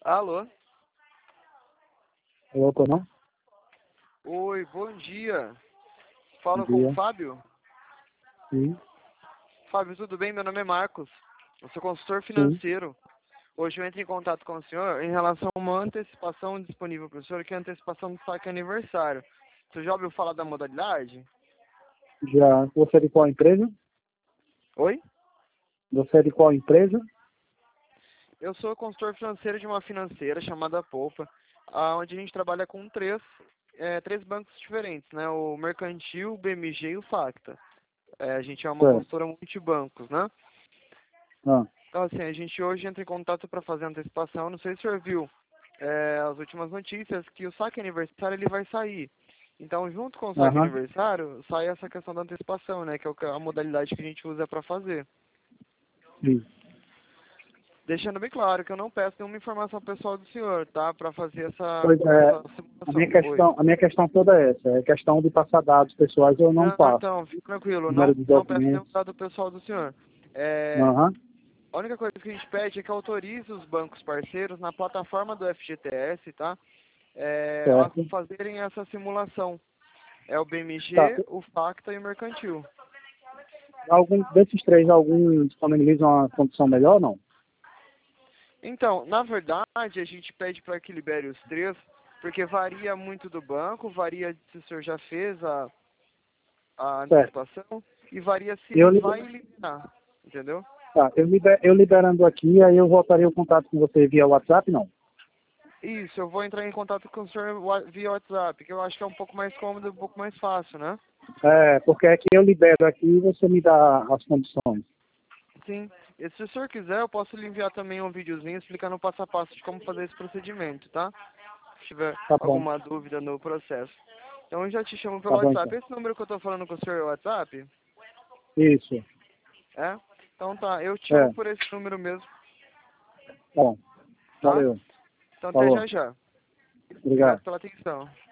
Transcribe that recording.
Alô? Louco, não? Oi, bom dia. Bom Falo com o dia. Fábio. Sim, Fábio, tudo bem? Meu nome é Marcos. Eu sou consultor sim. financeiro. Hoje eu entro em contato com o senhor em relação a uma antecipação disponível para o senhor, que é a antecipação do saque aniversário. Você já ouviu falar da modalidade? Já. Você é de qual empresa? Oi? Você é de qual empresa? Eu sou consultor financeiro de uma financeira chamada Poupa, onde a gente trabalha com três bancos diferentes, né? O Mercantil, o BMG e o Facta. A gente é uma Certo. consultora multibancos, né? Ah, Então, assim, a gente hoje entra em contato para fazer a antecipação. Não sei se o senhor viu as últimas notícias que o saque aniversário ele vai sair. Então, junto com o saque aham. aniversário, sai essa questão da antecipação, né? Que é a modalidade que a gente usa para fazer. Sim. Deixando bem claro que eu não peço nenhuma informação pessoal do senhor, tá? Para fazer Pois é, essa simulação. Oi. a minha questão toda é essa. É questão de passar dados pessoais, eu não Não, passo. então, fique tranquilo. Número Não, de não peço nenhum documentos. dado pessoal do senhor. É, Aham. A única coisa que a gente pede é que autorize os bancos parceiros na plataforma do FGTS, tá? A Certo. fazerem essa simulação. É o Tá. BMG, o Facta e o Mercantil. Algum desses três, algum disponibiliza uma condição melhor ou não? Então, na verdade, a gente pede para que libere os três, porque varia muito do banco, varia se o senhor já fez a Certo. antecipação e varia se Eu, ele liber- vai liberar, entendeu? tá, eu liberando aqui, aí eu voltaria o contato com você via WhatsApp, não? Isso, eu vou entrar em contato com o senhor via WhatsApp, que eu acho que é um pouco mais cômodo e um pouco mais fácil, né? É, porque é que eu libero aqui e você me dá as condições. Sim. E se o senhor quiser, eu posso lhe enviar também um videozinho explicando o passo a passo de como fazer esse procedimento, tá? Se tiver Tá bom. alguma dúvida no processo. Então eu já te chamo Tá pelo bom, WhatsApp. então. Esse número que eu tô falando com o senhor é o WhatsApp? Isso. É? Então tá, eu te chamo É. por esse número mesmo, Tá bom. tá? Valeu. Então até Falou. já já. Obrigado Obrigado. pela atenção.